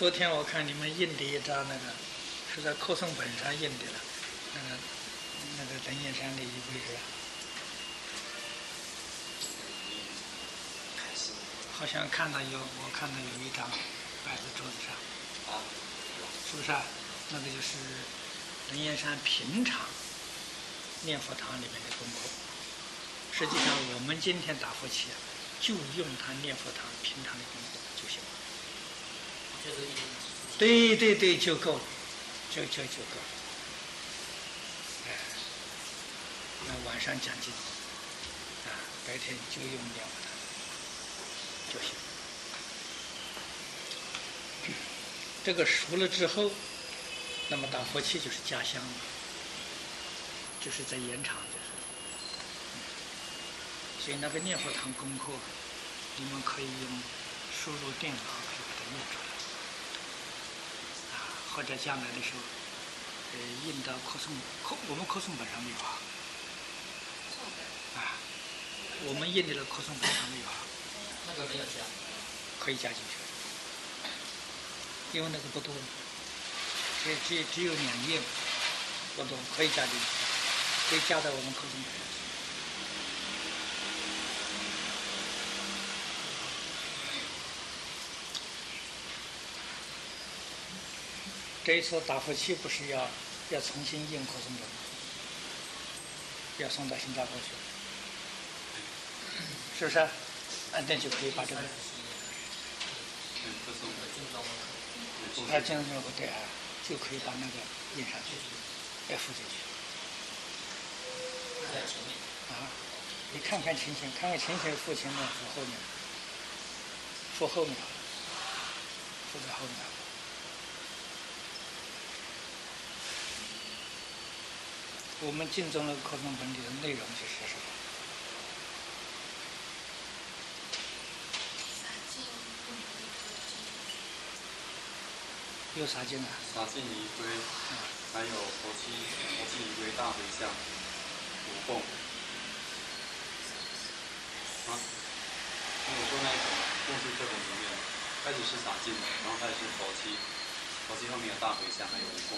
昨天我看你们印的一张那个，是在课诵本上印的了，那个登燕山的衣柜是吧？好像我看到有一张摆在桌子上，是不是啊？那个就是登燕山平常念佛堂里面的功课。实际上，我们今天打佛七啊，就用他念佛堂平常的功课就行了。对，就够了，就够了。哎，那晚上讲经啊，白天就用念佛堂就行。这个熟了之后，那么打佛七就是家乡了，就是在延长，就是。所以那个念佛堂功课，你们可以用输入电脑可以把它念出来，或者将来的时候，印到我们课诵本上没有啊，我们印的那课诵本上没有啊， 那个没有加， 可以加进去，因为那个不多，只有2页，不多，可以加进去，可以加在我们课诵本上。这一次打佛七不是要重新印课诵本吗？要送到新加坡去，是不是？那就可以把这个。进入对啊，就可以把那个印上去，再附进去。 在前面。 你看看前面附前面，附后面，附后面，附在后面。我们竞争的课程本里的内容就是什么？有啥经啊？ 洒净仪归，还有佛七仪归大回向，五供。我说那一种供是课本里面，开始是洒净，然后开始是佛七后面有大回向，还有五供。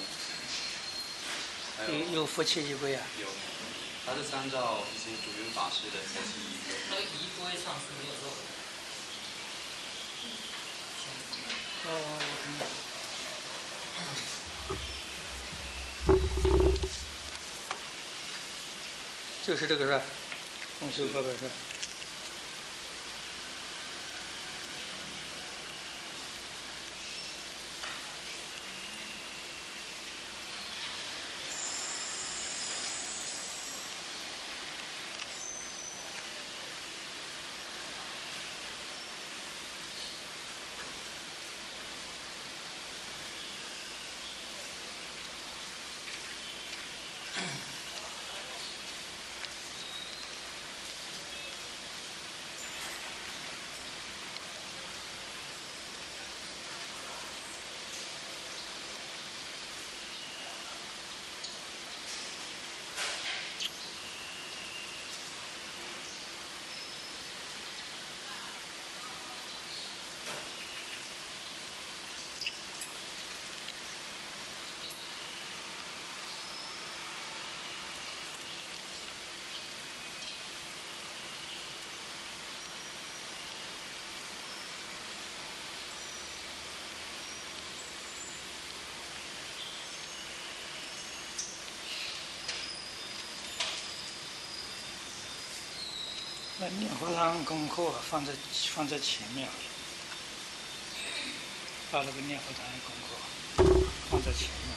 有佛七仪归啊？ 有，它是参照以前主云法师的佛七仪归。 那个仪归上是没有肉的。 就是这个是吧？公修课本是吧？那念佛堂功课放在前面，把那个念佛堂的功课放在前面。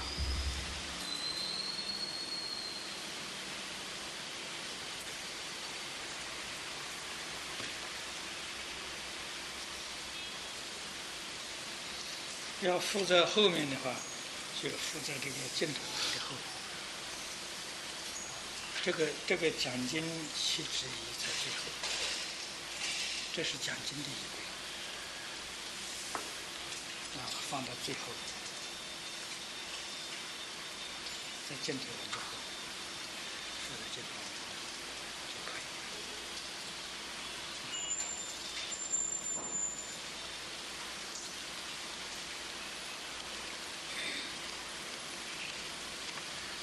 要附在后面的话，就附在这个镜头的后面。这个讲经七之一在最后，这是讲经的一位，放到最后，在镜头的后，附在镜头就可以。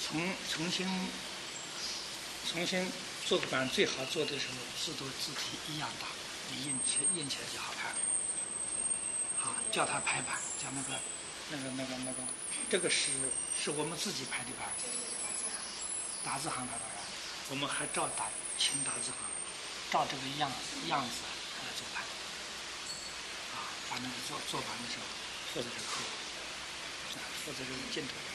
重新做个板，最好做的时候字体一样大，你印起来就好看。啊，叫他排版，叫那个，这个是我们自己排的版，打字行排版，我们还照请打字行，照这个样子来做版。啊，把那个做版的时候负责这个客户，负责这个镜头。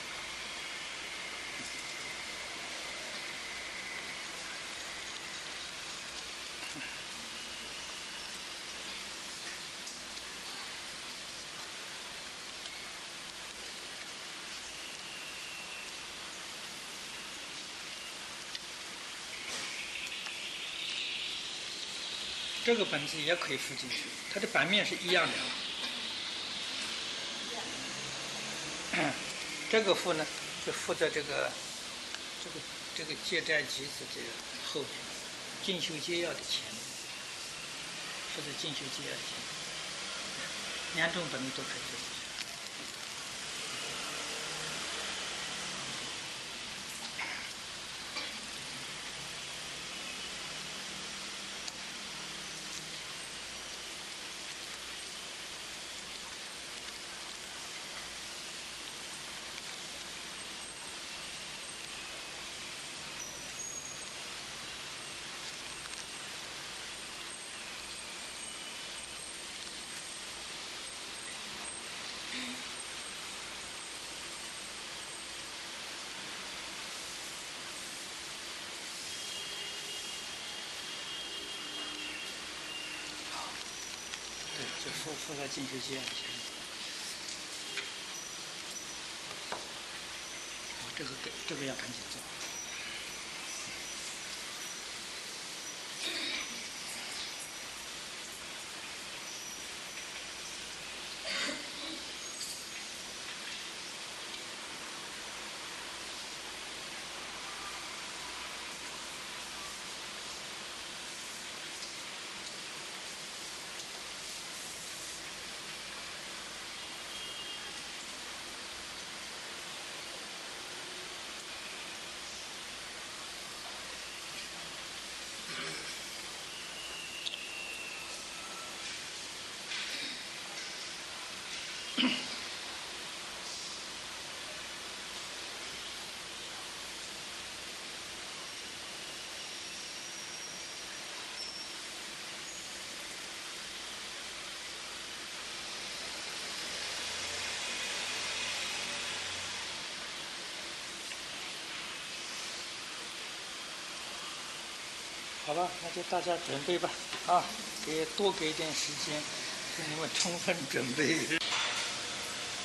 这个本子也可以附进去，它的版面是一样的。这个附呢，就附在这个借债集子这个后面，进修接要的前面，附在进修接要的前面，两种本子都可以做。就附在进修接前面。这个要赶紧做。好吧，那就大家准备吧，啊，多给一点时间，给你们充分准备。